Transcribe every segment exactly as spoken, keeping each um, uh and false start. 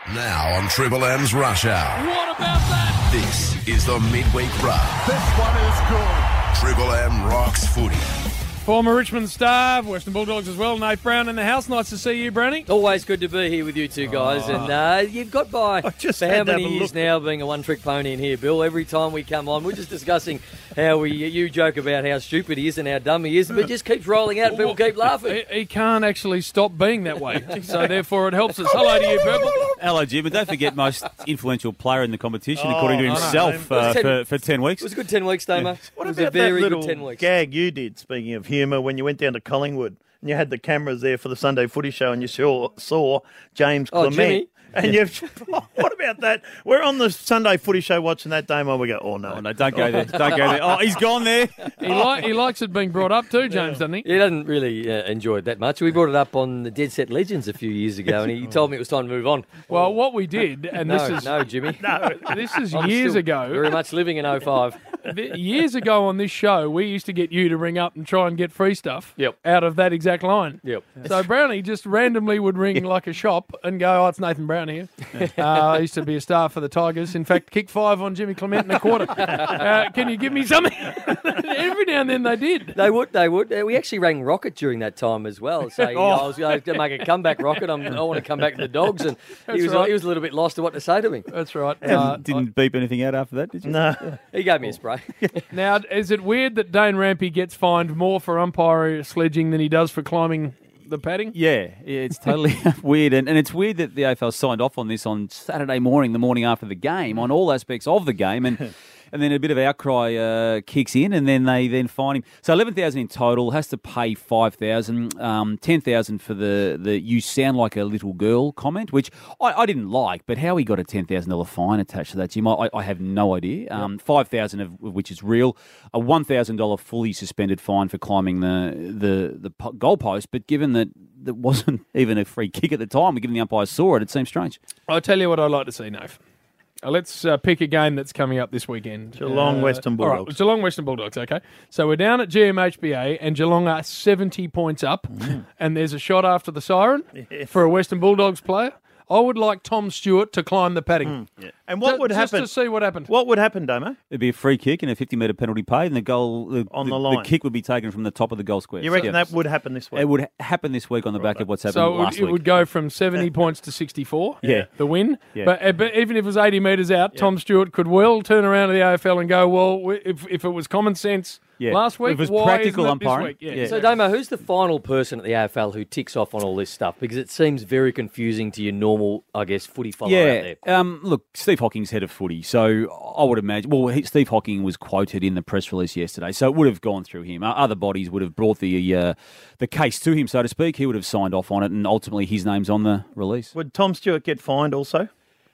Now on Triple M's Rush Hour. What about that? This is the Midweek Run. This one is good. Triple M rocks footy. Former Richmond star, Western Bulldogs as well, Nate Brown in the house. Nice to see you, Brownie. Always good to be here with you two guys. Oh. And uh, you've got by just for how many years now being a one-trick pony in here, Bill. Every time we come on, we're just discussing how we you joke about how stupid he is and how dumb he is, but it just keeps rolling out and people keep laughing. He, he can't actually stop being that way, so therefore it helps us. Hello to you, Purple. Hello, Jim. And don't forget most influential player in the competition, Oh, according to I know, himself, man. uh, ten, for, for ten weeks. It was a good ten weeks, Damo. Yeah. What it was about a very that little good ten weeks. gag you did, speaking of humour, when you went down to Collingwood and you had the cameras there for the Sunday footy show and you saw, saw James Oh, Clement? Jimmy. And you've, what about that? We're on the Sunday footy show watching that Damo. We go, oh no. Oh, no, don't go there. Don't go there. Oh, he's gone there. He, li- he likes it being brought up too, James, doesn't he? He doesn't really uh, enjoy it that much. We brought it up on the Dead Set Legends a few years ago, and he told me it was time to move on. Well, what we did, and No, this is no, Jimmy. No. this is I'm years still ago. Very much living in oh five. Th- years ago on this show, we used to get you to ring up and try and get free stuff Yep. out of that exact line. Yep. So Brownie just randomly would ring like a shop and go, oh, it's Nathan Brown here. Uh, I used to be a star for the Tigers. In fact, kick five on Jimmy Clement in a quarter. Uh, can you give me something? Every now and then they did. They would, they would. Uh, we actually rang Rocket during that time as well. So you know, I was going to make a comeback, Rocket. I'm, I want to come back to the Dogs, and That's he was right. he was a little bit lost to what to say to me. That's right. Didn't, Uh, didn't beep anything out after that, did you? No. He gave me a spray. now, is it weird that Dane Rampy gets fined more for umpire sledging than he does for climbing the padding? Yeah, yeah, it's totally weird. And, and it's weird that the A F L signed off on this on Saturday morning, the morning after the game, on all aspects of the game. And and then a bit of outcry uh, kicks in, and then they then fine him. So eleven thousand in total, has to pay five thousand, um, ten thousand for the, the you sound like a little girl comment, which I, I didn't like, but how he got a ten thousand dollars fine attached to that, Jim, I, I have no idea. Um, five thousand of which is real, a one thousand dollars fully suspended fine for climbing the the, the po- goalpost, but given that that wasn't even a free kick at the time, given the umpire saw it, it seems strange. I'll tell you what I'd like to see, Nave. Uh, let's uh, pick a game that's coming up this weekend. Geelong Uh, Western all right, Bulldogs. Geelong Western Bulldogs, okay. So we're down at G M H B A and Geelong are seventy points up and there's a shot after the siren Yes. for a Western Bulldogs player. I would like Tom Stewart to climb the padding. And what Ju- would just happen? to see what happened. What would happen, Damo? It'd be a free kick and a fifty metre penalty paid, and the goal the, On the, the line. the kick would be taken from the top of the goal square. You reckon So- that would happen this week? It would ha- happen this week on the back of what's happened So it would, last it week. would go from seventy points to sixty-four, Yeah. the win. Yeah. But, uh, but even if it was eighty metres out, Tom Stewart could well turn around to the A F L and go, well, we- if, if it was common sense Yeah. last week, If it was why practical isn't it this umpiring, week? Yeah. yeah. So, Damo, who's the final person at the A F L who ticks off on all this stuff? Because it seems very confusing to your normal, I guess, footy follower out Yeah, there. um, look, Steve Hocking's head of footy, so I would imagine. Well, he, Steve Hocking was quoted in the press release yesterday, so it would have gone through him. Uh, Other bodies would have brought the uh, the case to him, so to speak. He would have signed off on it, and ultimately his name's on the release. Would Tom Stewart get fined also?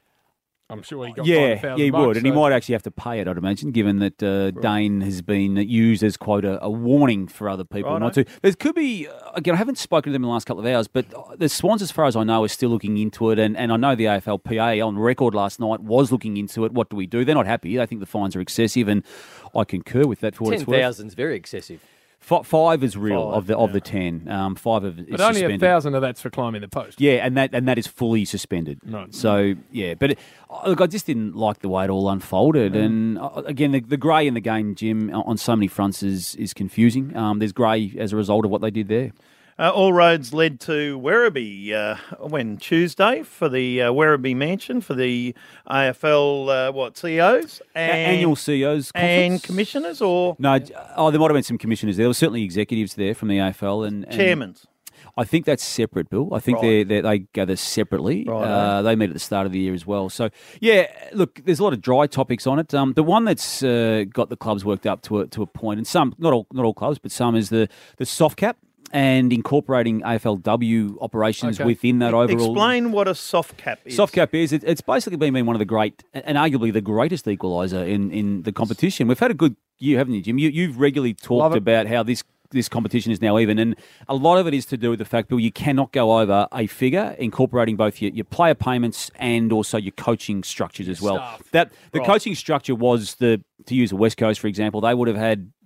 I'm sure he got Yeah, five thousand yeah, he bucks, would, and he so- might actually have to pay it, I'd imagine, given that uh, Dane has been used as, quote, a, a warning for other people Righto. not to. There could be, uh, again, I haven't spoken to them in the last couple of hours, but the Swans, as far as I know, are still looking into it, and, and I know the A F L P A on record last night was looking into it. What do we do? They're not happy. They think the fines are excessive, and I concur with that for what Ten it's worth. thousand is very excessive. F- five is real Five, of the of yeah. the ten. Um, five of is But only suspended. a thousand of that's for climbing the post. Yeah, and that and that is fully suspended. Right. So yeah, but it, oh, look, I just didn't like the way it all unfolded. And uh, again, the, the grey in the game, Jim, on so many fronts is is confusing. Um, there's grey as a result of what they did there. Uh, all roads led to Werribee uh, when Tuesday for the uh, Werribee Mansion for the A F L uh, what C E Os A- and Annual C E Os and conference. commissioners or No, j- oh, there might have been some commissioners there. There were certainly executives there from the A F L and, and chairmen. I think that's separate, Bill. I think Right. they're, they're, they gather separately. Right. Uh, they meet at the start of the year as well. So, yeah, look, there's a lot of dry topics on it. Um, the one that's uh, got the clubs worked up to a, to a point, and some, not all, not all clubs, but some is the, the soft cap and incorporating A F L W operations Okay. within that overall. Explain what a soft cap is. Soft cap is, it, it's basically been, been one of the great, and arguably the greatest equaliser in, in the competition. We've had a good year, haven't you, Jim? You, you've regularly Love talked it. about how this this competition is now even, and a lot of it is to do with the fact, Bill, you cannot go over a figure incorporating both your, your player payments and also your coaching structures as well. staff. That the Right. coaching structure was the, to use the West Coast for example, they would have had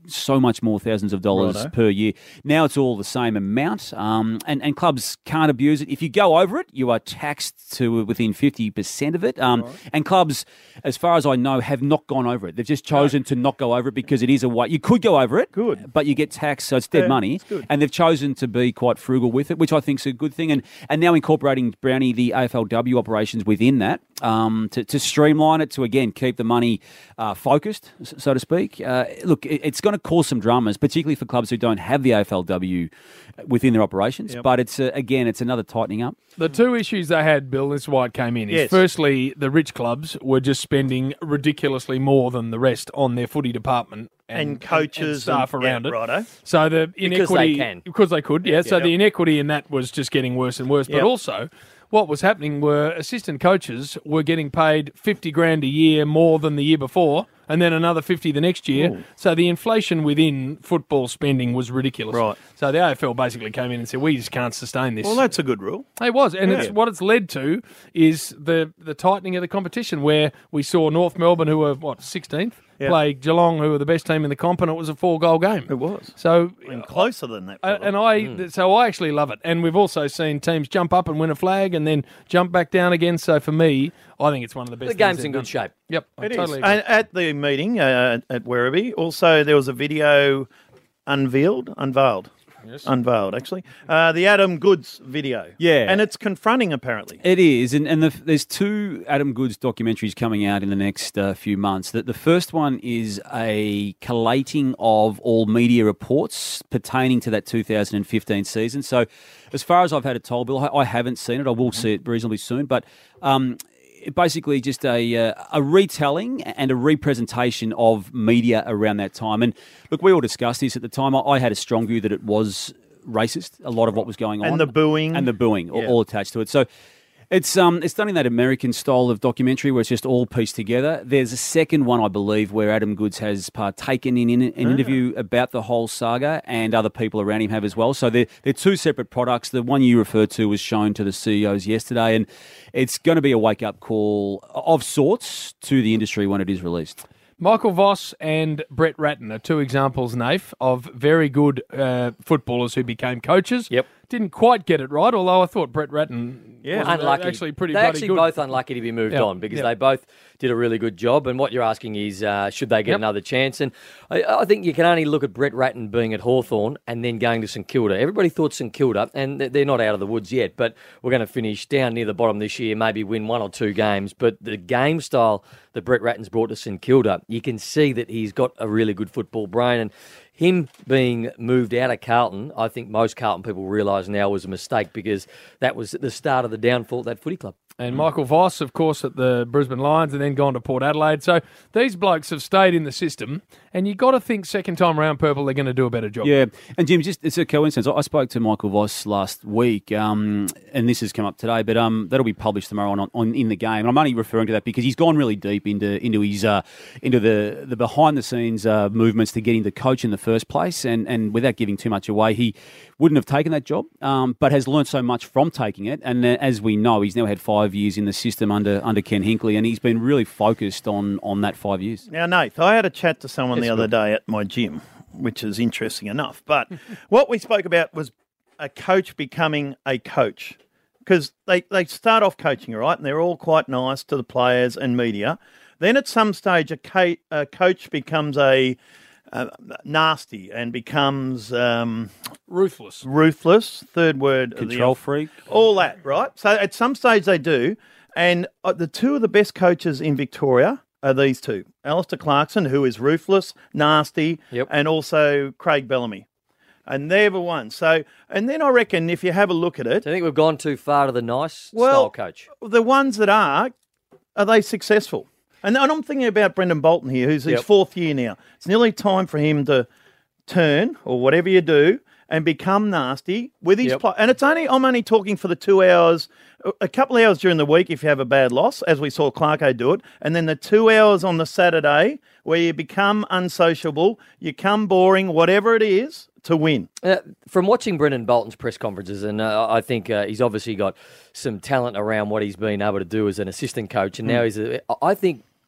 so much more thousands of dollars Righto. per year. Now it's all the same amount, um, and, and clubs can't abuse it. If you go over it, you are taxed to within fifty percent of it. Um, And clubs, as far as I know, have not gone over it. They've just chosen to not go over it because it is a way. You could go over it, Good. but you get taxed, so it's dead Yeah, money. it's good. And they've chosen to be quite frugal with it, which I think is a good thing. And and now incorporating, Brownie, the A F L W operations within that um, to, to streamline it, to, again, keep the money uh, focused, s- so to speak. Uh, look, it, it's going to cause some dramas, particularly for clubs who don't have the A F L W within their operations. Yep. But it's, uh, again, it's another tightening up. The two issues they had, Bill, this is why it came in, is Yes. firstly, the rich clubs were just spending ridiculously more than the rest on their footy department and, And coaches and staff and- around yeah, it. righto. So the inequity, they can. because they could, yeah. So Yeah. the inequity in that was just getting worse and worse. But Yep. also, what was happening were assistant coaches were getting paid fifty grand a year more than the year before, and then another fifty the next year. Ooh. So the inflation within football spending was ridiculous. Right. So the A F L basically came in and said, "We just can't sustain this." Well, that's a good rule. It was, and it's Yeah. what it's led to is the the tightening of the competition, where we saw North Melbourne, who were what sixteenth, Yeah. play Geelong, who were the best team in the comp, and it was a four goal game. It was. So, And closer than that. uh, probably. and I, so I actually love it. And we've also seen teams jump up and win a flag, and then jump back down again. So for me, I think it's one of the best. The things game's they've in good done. shape. Yep, I It is. totally agree. And at the meeting uh, at Werribee, also there was a video unveiled, unveiled, unveiled actually, uh, the Adam Goods video. Yeah. And it's confronting apparently. It is, and, and the, there's two Adam Goods documentaries coming out in the next uh, few months. That the first one is a collating of all media reports pertaining to that two thousand fifteen season. So, as far as I've had it told, Bill, I, I haven't seen it. I will see it reasonably soon, but. Um, it basically just a uh, a retelling and a representation of media around that time. And look, we all discussed this at the time. I, I had a strong view that it was racist, a lot of what was going on. And the booing. And the booing, all, Yeah. all attached to it. So it's um it's done in that American style of documentary where it's just all pieced together. There's a second one, I believe, where Adam Goods has partaken in, in an interview about the whole saga, and other people around him have as well. So they're, they're two separate products. The one you referred to was shown to the C E Os yesterday, and it's going to be a wake-up call of sorts to the industry when it is released. Michael Voss and Brett Ratton are two examples, Nath, of very good uh, footballers who became coaches. Yep. Didn't quite get it right, although I thought Brett Ratton Yeah. was Unlucky. actually pretty They're bloody actually good. both unlucky to be moved Yeah. on because Yeah. they both did a really good job. And what you're asking is, uh, should they get Yep. another chance? And I, I think you can only look at Brett Ratton being at Hawthorn and then going to St Kilda. Everybody thought St Kilda, and they're not out of the woods yet, but we're going to finish down near the bottom this year, maybe win one or two games. But the game style that Brett Ratton's brought to St Kilda, you can see that he's got a really good football brain. And him being moved out of Carlton, I think most Carlton people realise now was a mistake because that was the start of the downfall of that footy club. And Michael Voss, of course, at the Brisbane Lions and then gone to Port Adelaide. So these blokes have stayed in the system, and you got to think second time around Purple they're going to do a better job. Yeah, and Jim, just it's a coincidence. I I spoke to Michael Voss last week, um, and this has come up today, but um, that'll be published tomorrow on, on in the game. And I'm only referring to that because he's gone really deep into into his uh, into the the behind the scenes uh, movements to get him to coach in the first place, and and without giving too much away, he wouldn't have taken that job, um, but has learned so much from taking it. And uh, as we know, he's now had five years in the system under under Ken Hinkley, and he's been really focused on on that five years. Now, Nath, I had a chat to someone the Yes, other good. day at my gym, which is interesting enough. But what we spoke about was a coach becoming a coach. Because they, they start off coaching, all right, and they're all quite nice to the players and media. Then at some stage, a, ca- a coach becomes a uh, nasty and becomes um, Ruthless. ruthless, third word. of the Control freak. all that, right? So at some stage they do. And uh, the two of the best coaches in Victoria are these two. Alistair Clarkson, who is ruthless, nasty, Yep. and also Craig Bellamy. And they're the ones. So, and then I reckon if you have a look at it, Do you think we've gone too far to the nice Well- style coach? the ones that are, are they successful? And, and I'm thinking about Brendan Bolton here, who's his Yep. fourth year now. It's nearly time for him to turn, or whatever you do, and become nasty with his Yep. play. And it's only I'm only talking for the two hours, a couple of hours during the week if you have a bad loss, as we saw Clarko do it, and then the two hours on the Saturday where you become unsociable, you come boring, whatever it is, to win. Uh, from watching Brendan Bolton's press conferences, and uh, I think uh, he's obviously got some talent around what he's been able to do as an assistant coach, and now he's. A, I think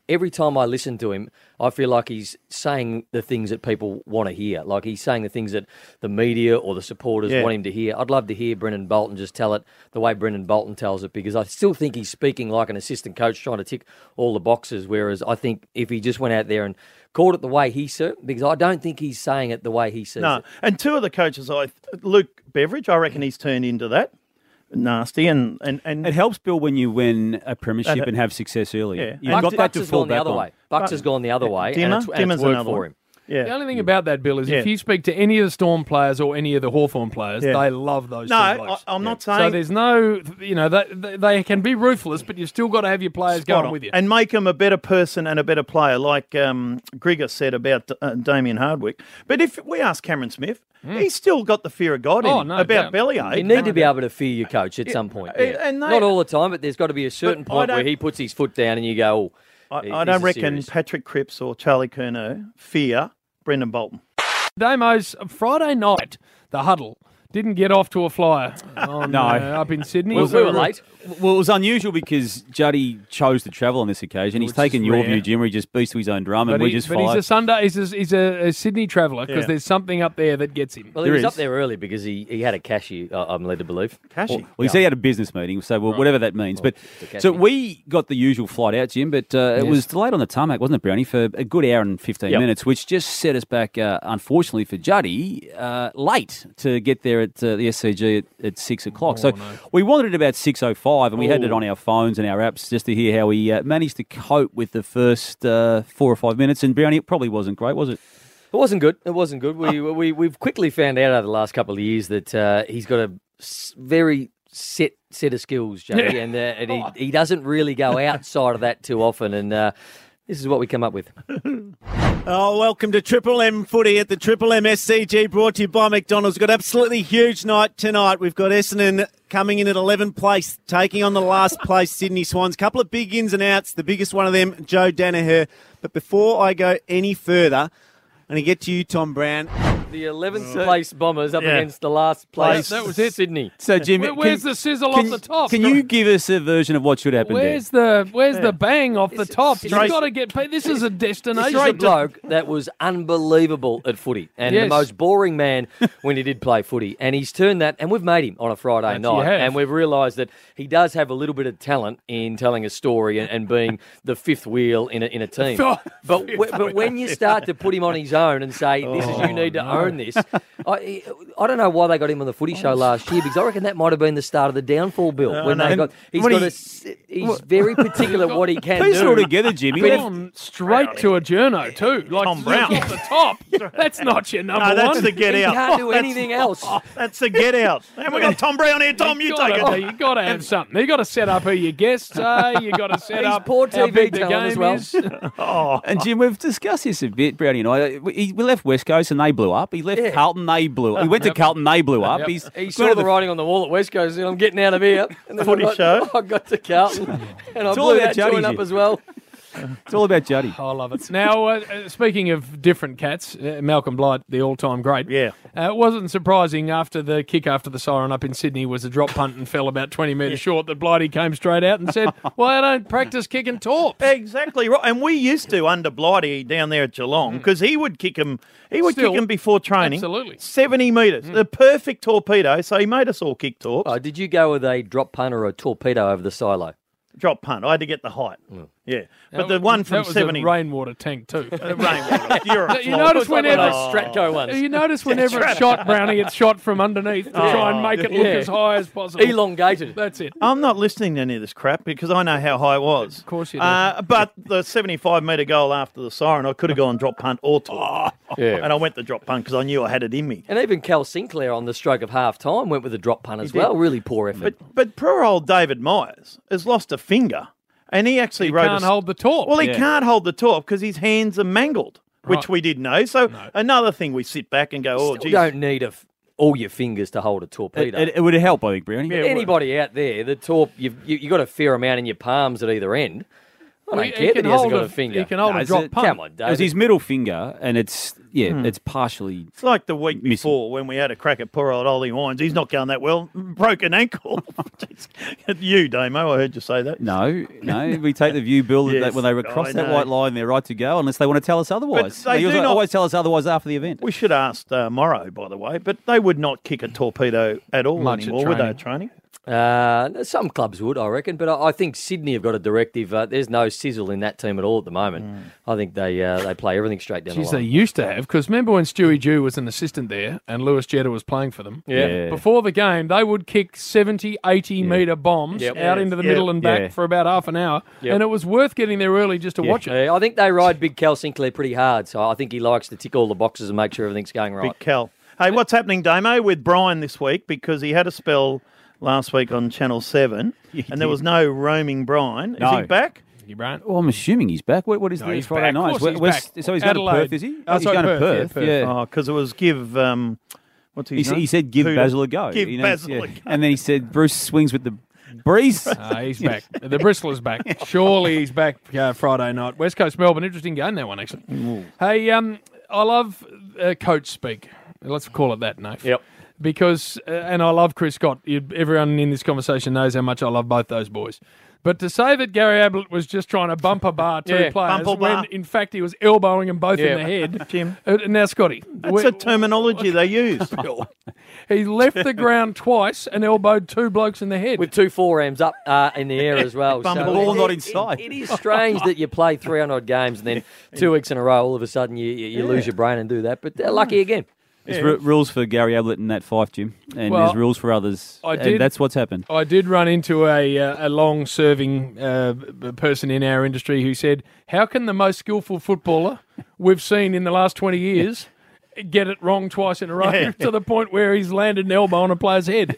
every time I listen to him, I feel like he's saying the things that people want to hear. Like he's saying the things that the media or the supporters Yeah. want him to hear. I'd love to hear Brendan Bolton just tell it the way Brendan Bolton tells it, because I still think he's speaking like an assistant coach trying to tick all the boxes, whereas I think if he just went out there and called it the way he said it, because I don't think he's saying it the way he says No, it. and two of the coaches, I Luke Beveridge, I reckon he's turned into that. Nasty and and, and It helps, Bill, when you win a premiership And- and have success early. Yeah. You've And got Bucks, that Bucks to has fall gone the back other on. way. Bucks has gone the other way, Dimmer, and it's, and Dimmer's it's worked another for one. him. Yeah. The only thing about that, Bill, is Yeah. if you speak to any of the Storm players or any of the Hawthorn players, Yeah. they love those No, two I, blokes. I'm not So saying there's no, you know, they, they they can be ruthless, but you've still got to have your players spot going on. with you. and make him a better person and a better player, like um, Grigor said about uh, Damien Hardwick. But if we ask Cameron Smith, he's still got the fear of God in Oh, him no about doubt. bellyache. You need to be able to fear your coach at some point. uh, yeah. and they- Not all the time, but there's got to be a certain But I point where don't- he puts his foot down and you go, oh, I, this I don't is reckon serious. Patrick Cripps or Charlie Curnow fear Brendan Bolton. Damo's Friday night, the huddle didn't get off to a flyer on, No. uh, up in Sydney. We, we were late. Well, it was unusual because Juddy chose to travel on this occasion. He's Which taken is your rare. view, Jim, where he just beats to his own drum, and But, we he, just but he's fired. a Sunday. He's a, he's a, a Sydney traveller because Yeah. there's something up there that gets him. Well, he There was is. up there early because he, he had a cashier, uh, I'm led to believe. Cashy. Well, he said he had a business meeting, so well, whatever that means. But the so casting. we got the usual flight out, Jim, but uh, it Yes. was delayed on the tarmac, wasn't it, Brownie, for a good hour and fifteen Yep. minutes, which just set us back, uh, unfortunately for Juddy, uh, late to get there at uh, the S C G at, at six o'clock. so we wanted it about six oh five, and we had it on our phones and our apps just to hear how he uh, managed to cope with the first uh, four or five minutes. And Brownie, it probably wasn't great, was it? It wasn't good. It wasn't good. We, we, we've quickly found out over the last couple of years that uh, he's got a s- very set set of skills, Jody, and, uh, and he, he doesn't really go outside of that too often. And uh, this is what we come up with. Oh, welcome to Triple M Footy at the Triple M S C G, brought to you by McDonald's. We've got an absolutely huge night tonight. We've got Essendon coming in at eleventh place, taking on the last place Sydney Swans. Couple of big ins and outs, the biggest one of them, Joe Danaher. But before I go any further, I'm going to get to you, Tom Brown. The eleventh place Bombers up Yeah. against the last place That was it. Sydney. So, Jim, Where- where's the sizzle can, off the top? Can you give us a version of what should happen Where's there? the where's the bang off the top? You've straight- got to get. This is a This destination. is a bloke that was unbelievable at footy and the Yes. most boring man when he did play footy. And he's turned that, and we've made him on a Friday That's- you night. have. And we've realised that he does have a little bit of talent in telling a story and, and being the fifth wheel in a, in a team. Fifth But, w- but when you start to put him on his own and say, this is, you need to own this, I, I don't know why they got him on the footy show last year, because I reckon that might have been the start of the downfall, Bill. when they and got, he's when got he- a s he's very particular what he can Piece it do. all together, Jimmy. Been on straight to a journo too, like Tom Brown. off the top. That's not your number No, that's one. the get He out. can't do That's- anything else. That's the get out. And we got Tom Brown here. Tom, you take gotta, it. You got to have something. You got to set up who your guests are. You got to set He's up poor how T V big the talent as game well. is. And Jim, we've discussed this a bit, Brownie and I. We, we left West Coast and they blew up. He left Yeah. Carlton, they blew up. He went to Yep. Carlton, they blew up. Yep. He's He gone saw to the writing on the wall at West Coast and I'm getting out of here. And then Footy I got, show. I got to Carlton and I It's all blew about that Juddy, joint up Jim. as well. It's all about Juddy. I love it. Now, uh, uh, speaking of different cats, uh, Malcolm Blight, the all-time great. Yeah. Uh, it wasn't surprising after the kick after the siren up in Sydney was a drop punt and fell about twenty metres short that Blighty came straight out and said, well, I don't practice kicking torps. Exactly right. And we used to under Blighty down there at Geelong because he would kick him. He would Still, kick him before training. absolutely. seventy metres. The perfect torpedo. So he made us all kick torps. Oh, did you go with a drop punt or a torpedo over the silo? Drop punt. I had to get the height. Yeah. But That the was- one from that was seventy. a rainwater tank too. The rainwater. You're a You flog. notice It's like whenever one of those Stratco ones. you notice whenever it's shot, Brownie, it's shot from underneath to try and make it look Yeah. as high as possible. Elongated. That's it. I'm not listening to any of this crap because I know how high it was. Of course you do. Uh, but the seventy-five metre goal after the siren, I could have gone drop punt or torp. Yeah. And I went the drop punt because I knew I had it in me. And even Cal Sinclair on the stroke of half time went with a drop punt as did. well. Really poor effort. But but poor old David Myers has lost a finger, and he actually He wrote can't a, hold the torp. Well, he Yeah. can't hold the torp because his hands are mangled, which Right. we didn't know. So another thing, we sit back and go, oh, Still geez. don't need a f- all your fingers to hold a It, torpedo. it, it would help, I think, Brownie. Yeah, it would. Anybody out there, the torp, you've you, you got a fair amount in your palms at either end. I don't He- care he that can he hasn't hold got a- a finger. he can hold No, a it's drop a- punt. Come on, It was David. his middle finger, and it's yeah, it's partially. It's like the week Missing. before when we had a crack at poor old Ollie Wines. He's not going that well. Broken ankle. You, Damo, I heard you say that. No, no. We take the view, Bill, Yes, that when they cross I that know. white line, they're right to go, unless they want to tell us otherwise. they always, do not- always tell us otherwise after the event. We should ask uh, Morrow, by the way, but they would not kick a torpedo at all Much at anymore, would they, training. at training? Uh, some clubs would, I reckon, but I I think Sydney have got a directive. Uh, there's no sizzle in that team at all at the moment. Mm. I think they uh, they play everything straight down Geez, the they line. used to have, because remember when Stewie Jew was an assistant there and Lewis Jetta was playing for them? Yeah. Before the game, they would kick seventy, eighty metre bombs Yep. out Yes, into the yeah, middle and back yeah. for about half an hour. Yep. And it was worth getting there early just to watch it. Yeah, I think they ride Big Cal Sinclair pretty hard, so I think he likes to tick all the boxes and make sure everything's going right. Big Cal. Hey, what's happening, Damo, with Brian this week? Because he had a spell last week on Channel seven, He and there did. was no roaming Brian. Is No. he back? You, Brian? Well, I'm assuming he's back. What, what is No, the he's Friday back. Of night? course Where- he's where's- back. So he's going to Adelaide. Perth, is he? Oh, he's sorry, going Perth, to yeah, Perth. Perth. Yeah. Oh, because it was give... Um, what's his He, s- name? he said, give Who- Basil a go. Give You know, Basil yeah. a go. And then he said, Bruce swings with the breeze. Ah, he's back. The Bristol is back. Surely he's back uh, Friday night. West Coast Melbourne. Interesting game, that one, actually. Hey, um, I love uh, coach speak. Let's call it that, Nath. Yep. Because, uh, and I love Chris Scott. You, everyone in this conversation knows how much I love both those boys. But to say that Gary Ablett was just trying to bumper bar two Yeah, players bumper when, bar. in fact, he was elbowing them both Yeah. in the head. Jim. Uh, now, Scotty. That's we- a terminology they use. he left the ground twice and elbowed two blokes in the head. With two forearms up uh, in the air as well. Bum So ball it- not it- inside. It is strange that you play three hundred games and then two weeks in a row, all of a sudden you, you, you lose your brain and do that. But they're lucky again. There's r- rules for Gary Ablett in that fife, Jim. And Well, there's rules for others. I and did- that's what's happened. I did run into a uh, a long serving uh, b- person in our industry who said, "How can the most skillful footballer we've seen in the last twenty years get it wrong twice in a row Yeah. to the point where he's landed an elbow on a player's head?"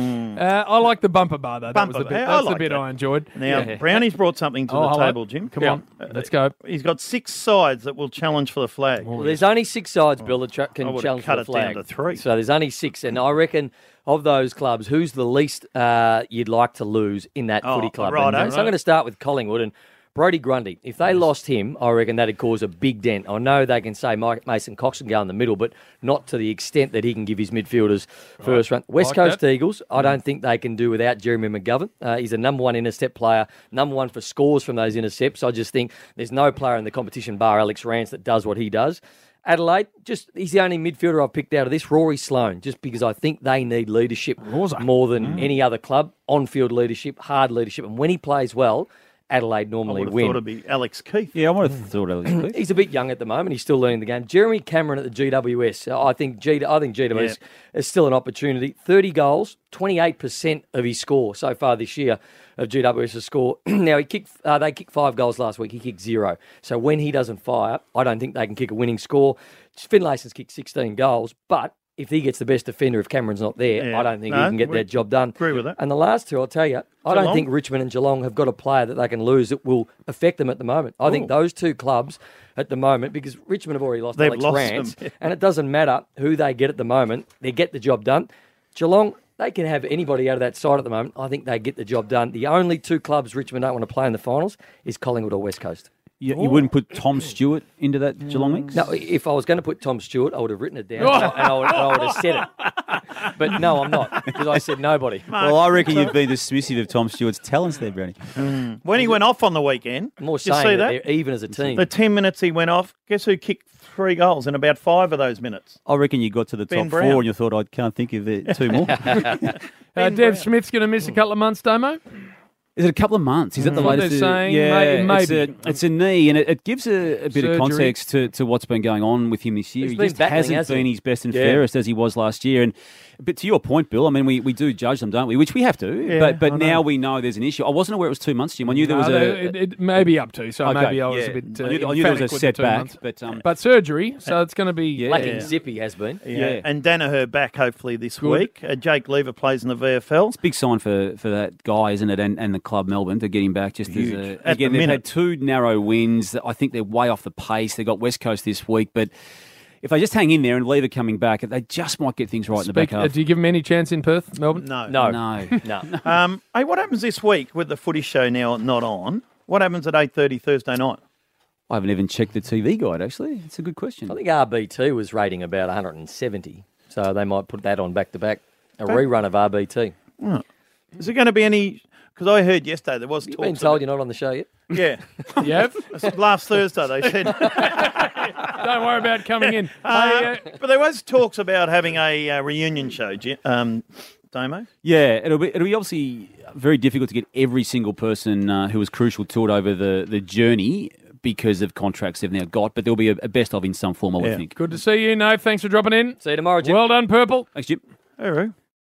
Uh, I like the bumper bar though. Bumper that was the bar. bit. I That's the like bit that. I enjoyed. Now, Yeah. Brownie's brought something to Oh, the hello. table, Jim. Come Yeah. on, let's go. He's got six sides that will challenge for the flag. Well, there's only six sides, Bill, that tra- I can would've challenge cut for it the down flag. to three. So there's only six, and I reckon of those clubs, who's the least uh, you'd like to lose in that Oh, footy club? righto. And so I'm going to start with Collingwood and Brodie Grundy. If they lost him, I reckon that'd cause a big dent. I know they can say Mike Mason Cox can go in the middle, but not to the extent that he can give his midfielders first run. West Like Coast that. Eagles, I don't think they can do without Jeremy McGovern. Uh, he's a number one intercept player, number one for scores from those intercepts. I just think there's no player in the competition bar Alex Rance that does what he does. Adelaide, just he's the only midfielder I've picked out of this. Rory Sloane, just because I think they need leadership more than any other club. On-field leadership, hard leadership, and when he plays well, Adelaide I normally would have win. thought it'd be Alex Keith. Yeah, I would have thought Alex Keith. He's a bit young at the moment. He's still learning the game. Jeremy Cameron at the G W S. I think G. I think G W S is still an opportunity. Thirty goals, twenty-eight percent of his score so far this year of G W S's score. Now he kicked. Uh, they kicked five goals last week. He kicked zero. So when he doesn't fire, I don't think they can kick a winning score. Finlayson's kicked sixteen goals, but if he gets the best defender, if Cameron's not there, Yeah. I don't think No, he can get we that job done. agree with that. And the last two, I'll tell you, I Geelong? don't think Richmond and Geelong have got a player that they can lose that will affect them at the moment. I think those two clubs at the moment, because Richmond have already lost They've Alex lost Rance, them. and it doesn't matter who they get at the moment, they get the job done. Geelong, they can have anybody out of that side at the moment. I think they get the job done. The only two clubs Richmond don't want to play in the finals is Collingwood or West Coast. You, you wouldn't put Tom Stewart into that Geelong mix? No, if I was going to put Tom Stewart, I would have written it down and I would, and I would have said it. But no, I'm not, because I said nobody. Well, I reckon you've been dismissive of Tom Stewart's talents there, Brownie. When he went off on the weekend, More did you saying see that, that? they're even as a team. The ten minutes he went off, guess who kicked three goals in about five of those minutes? I reckon you got to the Ben top Brown. four and you thought, I can't think of it, two more. Uh, Dev Smith's going to miss a couple of months, Damo. Is it a couple of months? Is that the What latest? they're saying, yeah, may- it's, maybe. a, it's a knee, and it, it gives a, a bit Surgery. of context to, to what's been going on with him this year. He's he been just battling, hasn't hasn't been he? his best and Yeah. fairest as he was last year. And but to your point, Bill, I mean, we, we do judge them, don't we? Which we have to. Yeah, but but I know. now we know there's an issue. I wasn't aware it was two months, Jim. I knew there was No, a. it, it may be up to, so okay, maybe I was yeah. a bit uh, I knew, I knew there was a emphatic with the two setback, months. but um, But surgery, so it's going to be... Yeah. Lacking Zippy has been. Yeah. And Danaher back hopefully this Good. week. Uh, Jake Lever plays in the V F L. big sign for, for that guy, isn't it? And, and the club Melbourne to get him back. Just Huge. as a, At again, the they've minute. had two narrow wins. I think they're way off the pace. They got West Coast this week, but if they just hang in there and Lever coming back, they just might get things right in the back Speak, uh, half. do you give him any chance in Perth, Melbourne? No. No. No. No. Um, hey, what happens this week with the footy show now not on? What happens at eight thirty Thursday night? I haven't even checked the T V guide, actually. It's a good question. I think R B T was rating about one hundred seventy, so they might put that on back to back. A rerun of R B T. Is there going to be any? Because I heard yesterday there was You've talks. been told about, you're not on the show yet. Yeah, You have? last Thursday they said. Don't worry about coming in. Uh, Hey, uh, but there was talks about having a uh, reunion show, Ji- um, Damo. Yeah, it'll be it'll be obviously very difficult to get every single person uh, who was crucial to it over the, the journey because of contracts they've now got, but there'll be a, a best of in some form, I would Yeah. think. good to see you, Nave. Thanks for dropping in. See you tomorrow, Jim. Well done, Purple. Thanks, Jim. Hey, Roo.